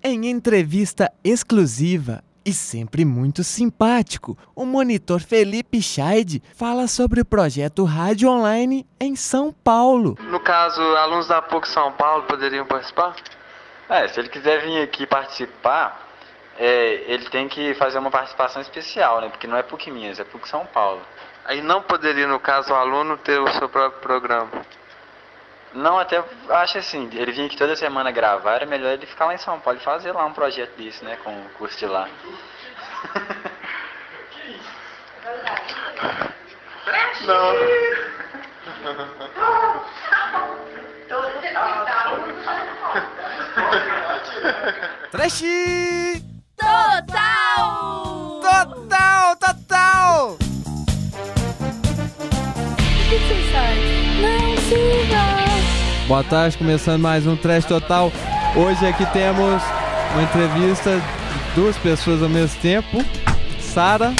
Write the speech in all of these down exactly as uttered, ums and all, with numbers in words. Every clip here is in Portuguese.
Em entrevista exclusiva e sempre muito simpático, o monitor Felipe Scheid fala sobre o projeto Rádio Online em São Paulo. No caso, alunos da PUC São Paulo poderiam participar? É, se ele quiser vir aqui participar, é, ele tem que fazer uma participação especial, né? Porque não é PUC Minas, é PUC São Paulo. Aí não poderia, no caso, o aluno ter o seu próprio programa? Não, até acho assim, ele vinha aqui toda semana gravar, era melhor ele ficar lá em São Paulo e fazer lá um projeto disso, né, com o curso de lá. Não. Trash! Total! Total, total! O que você sai? Não siga! Boa tarde, começando mais um Trash Total. Hoje aqui temos uma entrevista de duas pessoas ao mesmo tempo. Sara.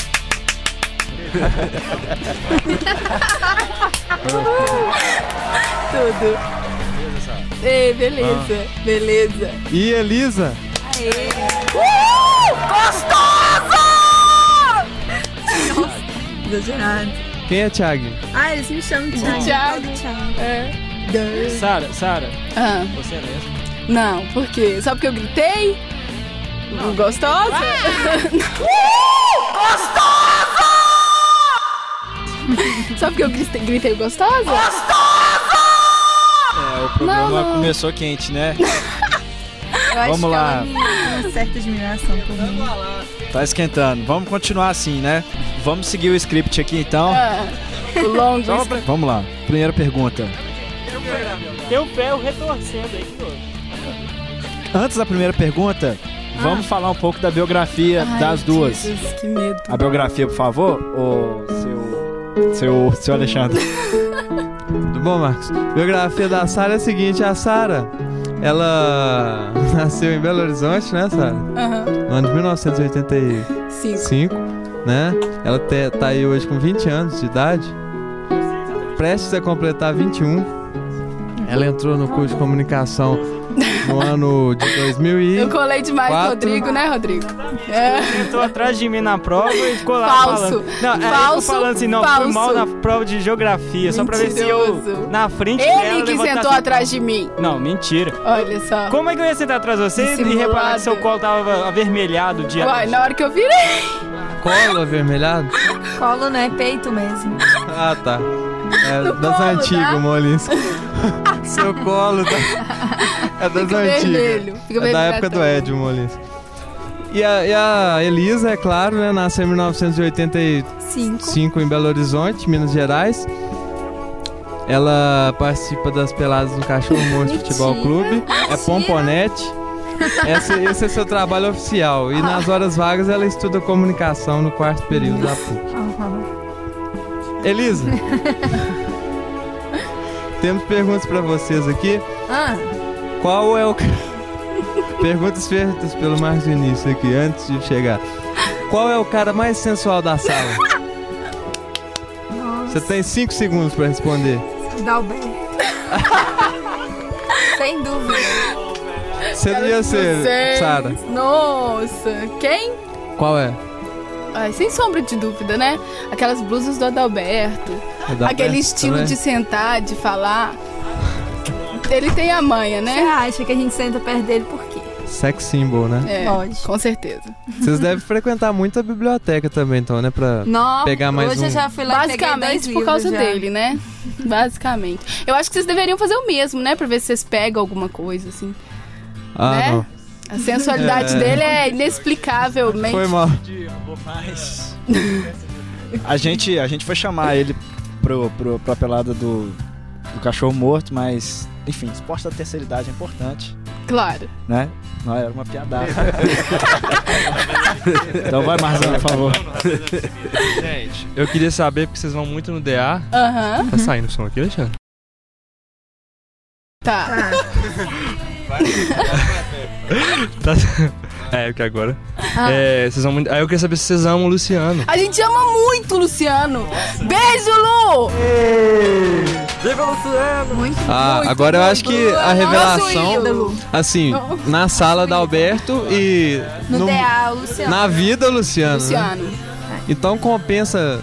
Tudo. Ei, beleza, ah. beleza. E Elisa. Aê. Uh! Gostoso! Nossa, exagerado. Quem é Thiago? Ah, eles me chamam de Thiago. Thiago. Thiago. É. Sara, Sara, Ah. você é lésbica? Não, por quê? Só porque eu gritei? Não. Gostosa? Uh! Gostoso! Só porque eu gritei, gritei gostosa? Gostoso! É, o programa Não, não. começou quente, né? Eu acho Vamos que lá. ela tem uma certa admiração por mim. Tá esquentando. Vamos continuar assim, né? Vamos seguir o script aqui, então. Ah, o longo. Só pra- Vamos lá. Primeira pergunta. Tem o pé retorcendo aí que hoje. Antes da primeira pergunta, vamos falar um pouco da biografia Ai, das duas. Jesus, que medo. A biografia, por favor, o seu, seu, seu Alexandre. Tudo bom, Marcos? Biografia da Sara é a seguinte, a Sara, ela nasceu em Belo Horizonte, né, Sara? Aham. No ano de mil novecentos e oitenta e Cinco. cinco, né? Ela te, tá aí hoje com vinte anos de idade, prestes a completar vinte e um. Ela entrou no curso de comunicação no ano de dois mil e Eu colei demais Quatro. com o Rodrigo, né, Rodrigo? É. Sentou atrás de mim na prova e ficou lá Falso. falando. Não, é, Falso, ficou falando assim, não, falso. fui mal na prova de geografia, só pra ver se eu, Mentiroso. na frente dela, Ele que levantasse- sentou atrás de mim. Não, mentira. Olha só. Como é que eu ia sentar atrás de você e Dissimulado. reparar que seu colo tava avermelhado de Uai, na hora que eu virei. colo avermelhado. Colo não é peito mesmo. Ah, tá. É No das colo, antigas, tá? Molins. Seu colo tá... é das Fica antigas. vermelho, fica É da vermelho época do atrás. Ed Molins. E a, e a Elisa, é claro, né? Nasceu em mil novecentos e oitenta e Cinco. cinco em Belo Horizonte, Minas Gerais. Ela participa das peladas do Cachorro Morto Futebol Clube. É pomponete. Esse, esse é seu trabalho oficial. E nas horas vagas ela estuda comunicação no quarto período da P U C. Uhum. Elisa, temos perguntas pra vocês aqui. Ah, Qual é o... Perguntas feitas pelo Marcos Vinícius aqui, antes de chegar. Qual é o cara mais sensual da sala? Você tem cinco segundos pra responder. Dalberto. Sem dúvida. Você ia ser, Vocês. Sara. Nossa, quem? Qual é? Ai, sem sombra de dúvida, né? Aquelas blusas do Adalberto. Adalberto Aquele estilo também? de sentar, de falar. Ele tem a manha, Você né? acha que a gente senta perto dele por quê? Sex symbol, né? É, Lógico. com certeza. Vocês devem frequentar muito a biblioteca também, então, né? Pra Não, pegar mais hoje um. eu já fui lá e peguei dois Basicamente por livros causa já. dele, né? Basicamente. Eu acho que vocês deveriam fazer o mesmo, né? Pra ver se vocês pegam alguma coisa, assim. Ah, né? não. A sensualidade É. dele é inexplicavelmente. Foi mal. Mas a gente, a gente foi chamar ele pro, pro, pra pelada do, do Cachorro Morto, mas, enfim, esporte da terceira idade é importante, Claro. né? Não, era uma piadaça. Então vai, Marzão, por favor. Gente, eu queria saber, porque vocês vão muito no D A. Aham. Tá saindo o som aqui, Alexandre? Tá. Tá. É, porque agora. Ah. É, vocês vão muito. Aí eu queria saber se vocês amam o Luciano. A gente ama muito o Luciano. Beijo, Lu! Viva Luciano! Muito, Ah, muito, agora eu muito. acho que a Nosso revelação, ídolo. assim, na sala da Alberto e No no- D A, o Luciano. na vida, Luciano. né? Luciano. Então compensa.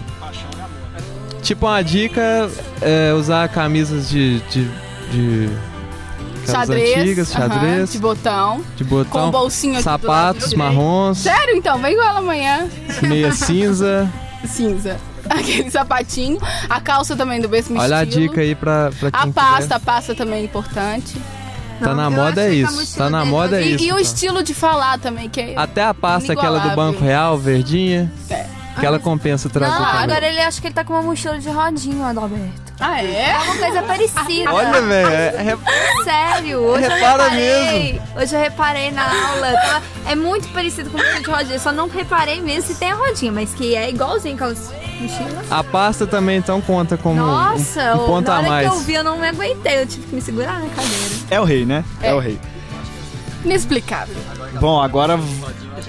Tipo, uma dica é usar camisas de. de, de aquelas Xadrez. antigas, aham, xadrez, de botão. de Com botão, bolsinho aqui do lado sapatos direito. marrons, Sério, então? Vem com ela amanhã. meia cinza. Cinza. Aquele sapatinho. A calça também do mesmo Olha a estilo. dica aí pra, pra quem A pasta, quiser. a pasta também é importante. Tá na eu moda é achei que a isso. mochila Tá na dele moda é foi- E, isso. e o então. estilo de falar também, que é... Até a pasta, aquela do inigualável. Banco Real, verdinha. É. Aquela compensa trazer Não, também. agora ele acha que ele tá com uma mochila de rodinha, Adalberto. Ah, é? É uma coisa parecida. Olha, velho, é, é- Sério, hoje eu Repara reparei. Hoje eu reparei na aula. Ela é muito parecido com mochila de rodinha. Eu só não reparei mesmo se tem a rodinha, mas que é igualzinho aquelas mochilas. a pasta também então conta como um- Nossa, um, ponto na a hora mais. que eu vi, eu não me aguentei. Eu tive que me segurar na cadeira. É o rei, né? É, É. o rei. Inexplicável. Bom, agora v-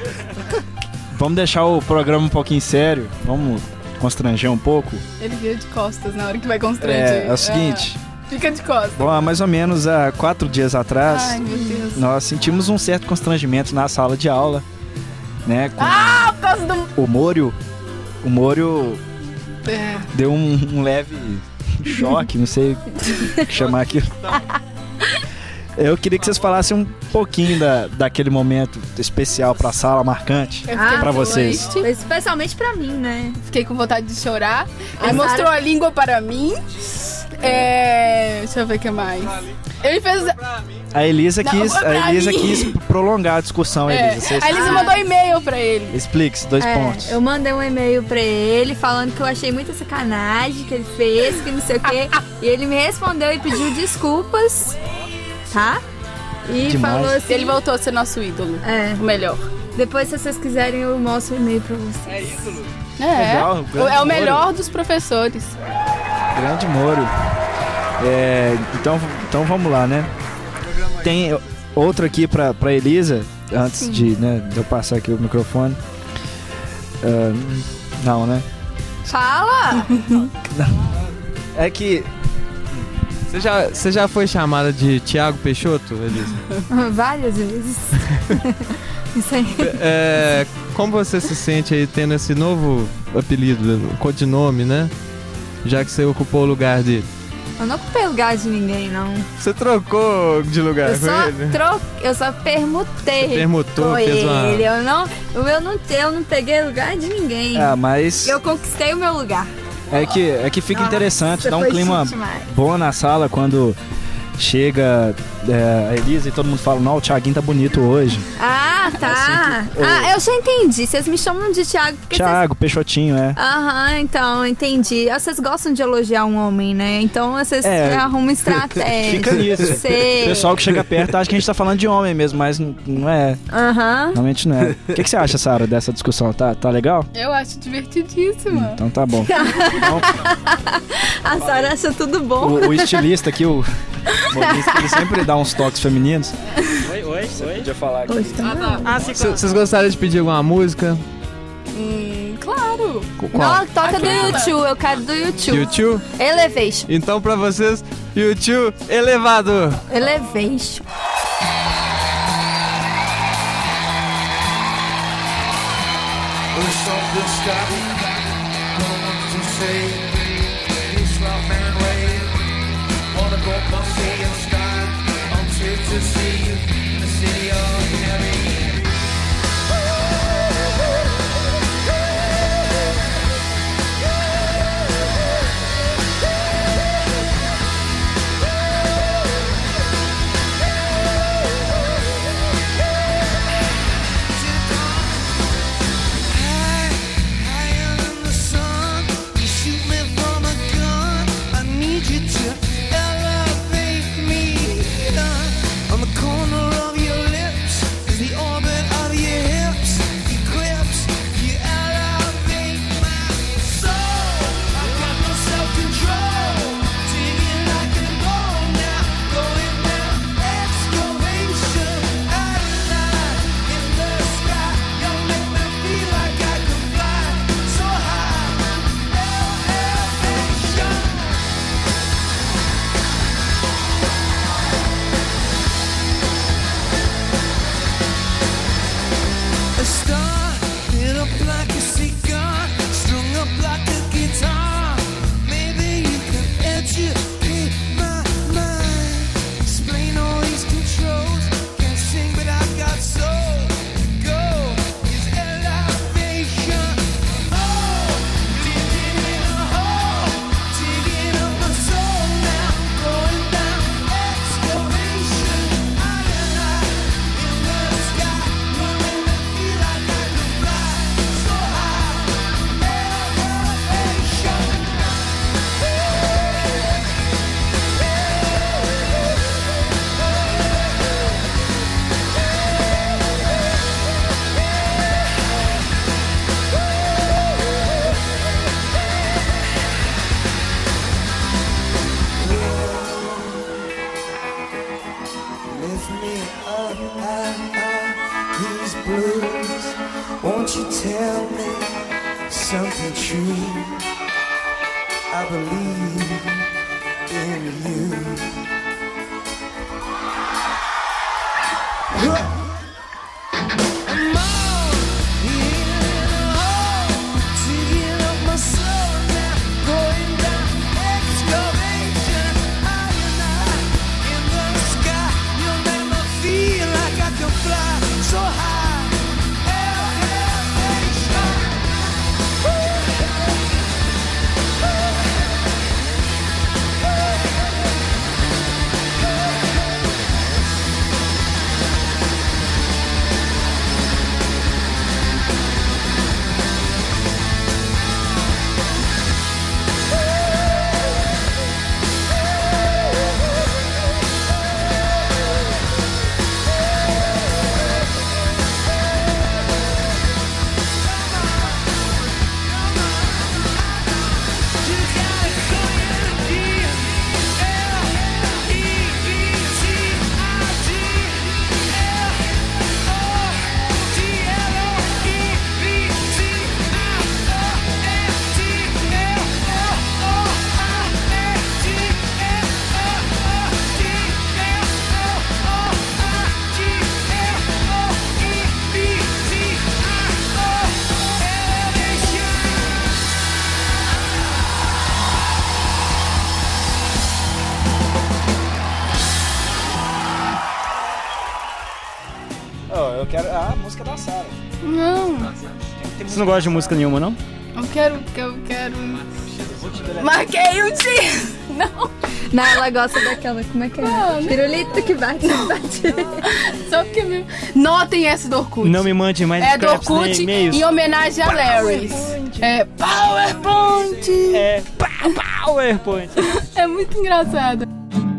vamos deixar o programa um pouquinho sério. Vamos constranger um pouco. Ele vira de costas na hora que vai constranger. É, é o seguinte. Ah, fica de costas. Bom, há mais ou menos há quatro dias atrás, Ai, meu Deus. nós sentimos um certo constrangimento na sala de aula, né? Com Ah, por causa do... o Môrio. O Môrio É. deu um, um leve choque, não sei o que chamar aquilo. Eu queria que vocês falassem um pouquinho da, daquele momento especial pra sala, marcante. Eu fiquei pra muito vocês. triste, Especialmente pra mim, né? Fiquei com vontade de chorar. Ele A mostrou Sara- a língua para mim. É... Deixa eu ver o que mais. Ele fez... A Elisa Não, quis, pra a Elisa mim. quis prolongar a discussão, É. Elisa. Vocês- A Elisa mandou e-mail pra ele. Explique-se, dois É, pontos. eu mandei um e-mail pra ele falando que eu achei muita sacanagem que ele fez, que não sei o quê. E ele me respondeu e pediu desculpas, tá? E Demais. falou assim. Ele voltou a ser nosso ídolo. É, O melhor. depois, se vocês quiserem, eu mostro o e-mail pra vocês. É, Legal, grande é o Moro. melhor dos professores. Grande Moro. É, então, então vamos lá, né? Tem outro aqui pra, pra Elisa, antes de, né, de eu passar aqui o microfone. Ah, não, né? Fala! É que Você já, você já foi chamada de Thiago Peixoto, Elisa? Várias vezes. Isso aí. É, como você se sente aí tendo esse novo apelido, codinome, né? Já que você ocupou o lugar dele. Eu não ocupei lugar de ninguém, não. Você trocou de lugar Eu com só, ele? tro... eu só permutei. Você permutou, com fez uma... ele. Eu não, eu, não, eu não peguei lugar de ninguém. Ah, mas Eu conquistei o meu lugar. é que, é que fica interessante, Nossa, dá um foi clima chique demais. bom na sala quando chega é, a Elisa e todo mundo fala, não, o Thiaguinho tá bonito hoje. Ah, tá. assim que- Ah, eu já entendi. Vocês me chamam de Thiago porque vocês... Thiago, Peixotinho, é. Aham, então, entendi. Vocês gostam de elogiar um homem, né? Então vocês É, arrumam estratégia. Fica nisso. Sei. O pessoal que chega perto acha que a gente tá falando de homem mesmo, mas n- não é. Aham. Realmente não é. O que, que você acha, Sara, dessa discussão? Tá, tá legal? Eu acho divertidíssima. Então tá bom. Então, A Sara acha tudo bom. o, o estilista aqui, o modista, ele sempre dá uns toques femininos. Oi, oi, oi. Podia falar aqui. Poxa, não. Ah, sim, C- Vocês gostariam de pedir alguma música? Hum, claro. Qu- Qual? Não, toca do Aquela. YouTube. Eu quero do YouTube. YouTube? Elevation. Então pra vocês, YouTube Elevador. Elevation. On the corner of your lips blues. Won't you tell me something true? I believe in you. I'm all in a hole, digging up my soul now, going down excavation. High and high in the sky, you'll never feel like I can fly so high. Eu quero a música da Sarah. Não. Você não gosta de música nenhuma, não? Eu quero, eu quero... Marquei um dia! Não. Não, ela gosta daquela, como é que é? Não, Pirulito que bate, bate. Só porque me... Notem essa do Orkut. Não me mande mais É do scraps nem Orkut e-mails. em homenagem a Larry. É PowerPoint. É PowerPoint. É muito engraçado.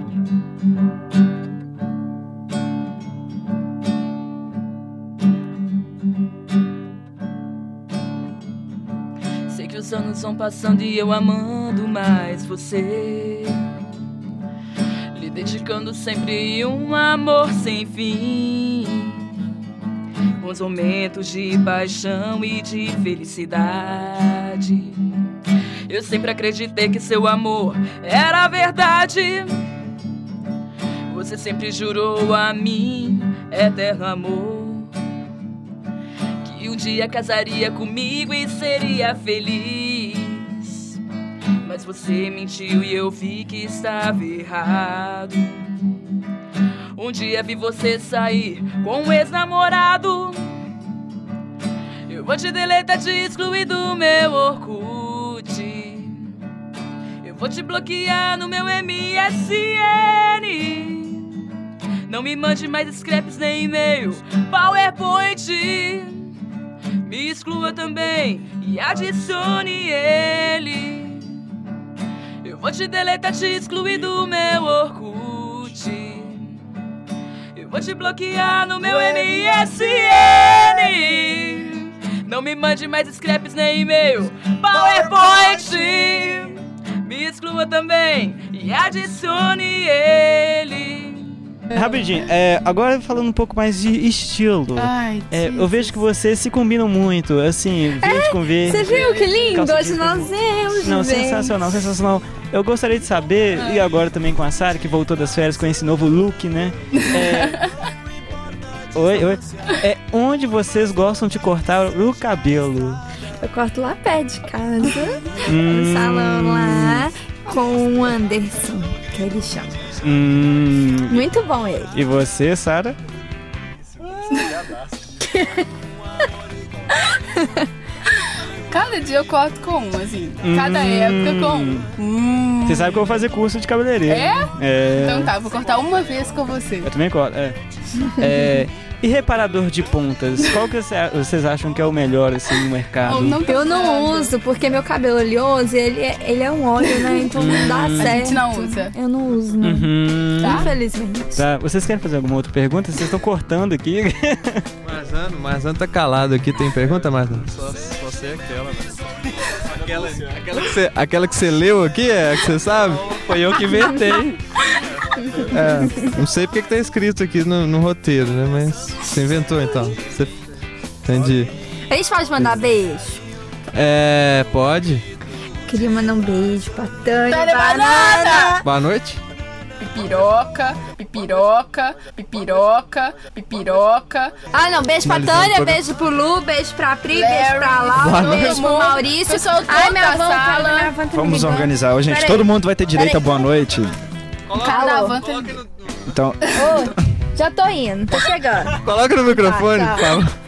Sei que os anos vão passando e eu amando mais você, lhe dedicando sempre um amor sem fim, bons momentos de paixão e de felicidade. Eu sempre acreditei que seu amor era a verdade. Você sempre jurou a mim eterno amor, que um dia casaria comigo e seria feliz. Mas você mentiu e eu vi que estava errado. Um dia vi você sair com um ex-namorado. Eu vou te deletar, te excluir do meu Orkut. Eu vou te bloquear no meu M S N. Não me mande mais scraps nem e-mail, PowerPoint. Me exclua também e adicione ele. Eu vou te deletar, te excluir do meu Orkut. Eu vou te bloquear no meu M S N. Não me mande mais scraps nem e-mail, PowerPoint. Me exclua também e adicione ele. Rapidinho, é, agora falando um pouco mais de estilo. Ai, é, eu vejo que vocês se combinam muito, assim, verde É, com verde. Você viu que lindo? calça Hoje jeans. nós vemos. Não, gente. sensacional, sensacional. Eu gostaria de saber, e agora também com a Sarah, que voltou das férias com esse novo look, né? É... Oi, oi. É, onde vocês gostam de cortar o cabelo? Eu corto lá perto de casa, Hum. no salão lá, com o Anderson, que ele chama. Hum... Muito bom ele. E você, Sarah? Cada dia eu corto com um, assim. Cada Hum. época com um. Hum. Você sabe que eu vou fazer curso de cabeleireiro. É? É. Então tá, vou cortar uma vez com você. Eu também corto, é. É, e reparador de pontas, qual que você- vocês acham que é o melhor, assim, no mercado? Eu não uso, porque meu cabelo oleoso, ele é, ele é um óleo, né? Então não dá Hum. certo. A gente não usa. Eu não uso, não. Uhum. Tá? Infelizmente. Tá, vocês querem fazer alguma outra pergunta? Vocês estão cortando aqui. Marzano, Marzano tá calado aqui. Tem pergunta, Marzano? Só, só sei aquela, né? Aquela, aquela, que você, aquela que você leu aqui, é a que você sabe? Foi eu que inventei. É, não sei porque que tá escrito aqui no, no roteiro, né? Mas você inventou então. Você, Entendi. A gente pode mandar beijo? É, pode. Queria mandar um beijo pra Tânia Tânia Banana. Banana. Boa noite. Pipiroca, pipiroca, pipiroca, pipiroca. Ah, não. Beijo pra Finalizando o Tânia, programa. beijo pro Lu, beijo pra Pri, Larry. beijo pra Boa Laura, noite. beijo pro Maurício. Pessoal todo Ai, minha da avó, sala. cara, minha avó tá me Vamos ligando. organizar. Ô, gente, Peraí. todo mundo vai ter direito a boa noite. Cada van tem... Então, Ô, já tô indo, tô chegando. Coloca no microfone, Tá, por tá. favor.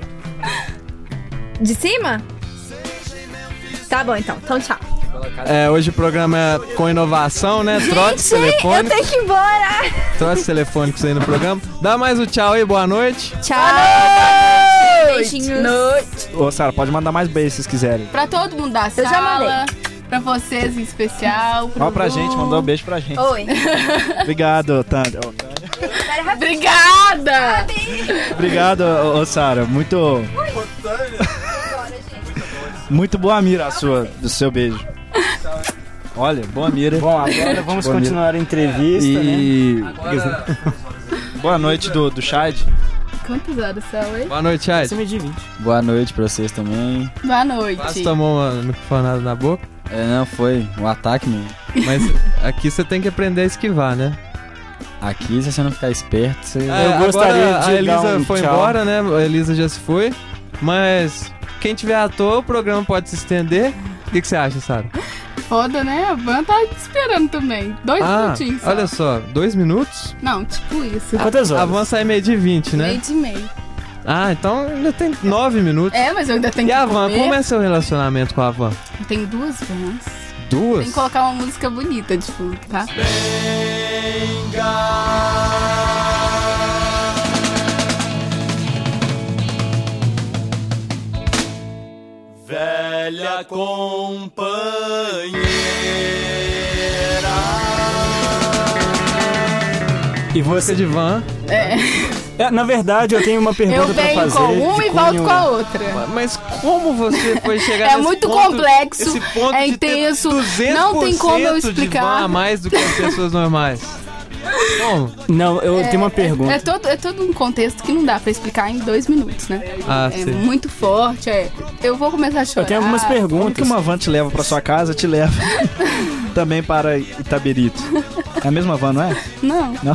De cima? Tá bom, então. Então, tchau. É, hoje o programa é com inovação, né? Trotes Gente, eu telefônicos. tenho que ir embora. Trotes telefônicos aí no programa. Dá mais o tchau aí, boa noite. Tchau. Beijinhos. Noite. ô, Sara, pode mandar mais beijos se vocês quiserem. Pra todo mundo da Eu já sala. Pra vocês em especial. pro Ó, pra Lu. gente, mandou um beijo pra gente. Oi. Obrigado, Tânia. Ô, Tânia. Obrigada! Obrigado, ô, ô, Sara. Muito. Muito boa mira a sua, do seu beijo. Olha, boa mira. Bom, agora vamos Boa mira. continuar a entrevista, E. né? Boa noite do, do Chad. Quantas horas são, hein? Boa noite, Chad. Acima de vinte. Boa noite pra vocês também. Boa noite. Quase tomou uma microfonada na boca. É, não, foi um ataque mesmo. Mas aqui você tem que aprender a esquivar, né? Aqui, se você não ficar esperto, você... É, Eu gostaria agora de a Elisa dar um foi tchau. embora, né? A Elisa já se foi. Mas quem tiver à toa, o programa pode se estender. O que, que você acha, Sara? Foda, né? A van tá esperando também. Dois Ah, minutinhos só. olha só, dois minutos? Não, tipo isso. Quantas A horas? van sai meio de vinte, né? Meio de meio. Ah, então ainda tem nove minutos. É, mas eu ainda tenho E que a van, comer. como é seu relacionamento com a van? Eu tenho duas vans. Duas? Tem que colocar uma música bonita de fundo, tá? Velha companheira. E você de van? É. É, na verdade, eu tenho uma pergunta Eu pra venho fazer. com uma de e volto cunho- com a outra. Mas como você foi chegar É nesse muito ponto, complexo, esse ponto é de ter intenso, duzentos não tem como eu por cento de explicar. van a mais do que as pessoas normais? Como? Não, eu tenho uma pergunta. É todo, é todo um contexto que não dá pra explicar em dois minutos, né? Ah, é sim. muito forte, é. Eu vou começar a chorar. Eu tenho algumas Como que perguntas. uma van te leva pra sua casa, te leva também para Itaberito? É a mesma van, não é? Não. Não?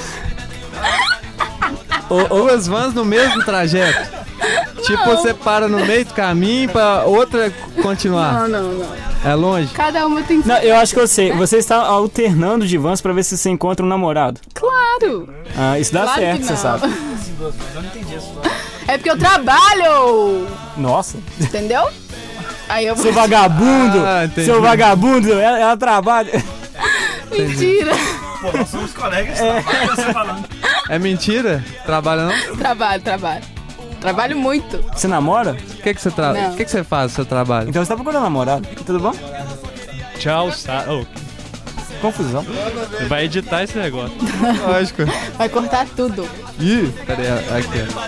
Duas vans no mesmo trajeto. Tipo, você para no meio do caminho pra outra continuar. Não, não, não. É longe? Cada uma tem... Não, eu acho que eu sei. Você está alternando de vans pra ver se você encontra um namorado. Claro! Ah, isso dá Claro certo, que você não. sabe. É porque eu trabalho! Nossa. Entendeu? Aí eu vou... Seu vagabundo! Ah, entendi. Seu vagabundo! Ela, ela trabalha. Mentira! Pô, nós somos colegas, tá? Olha você falando. É mentira? Trabalha não? Trabalho, trabalho. Trabalho muito. Você namora? O que, que você trabalha? Não. O que, que você faz no seu trabalho? Então você tá procurando namorado. Tudo bom? Tchau, Sara. Oh, Confusão. vai editar esse negócio. Lógico. Vai cortar tudo. Ih, cadê? Aqui, ó.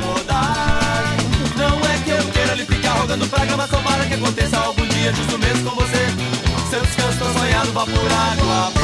Não é que eu queira lhe ficar rogando praga, mas tomara que aconteça algum dia justo mesmo com você. Seus cantos tão sonhados vá por água.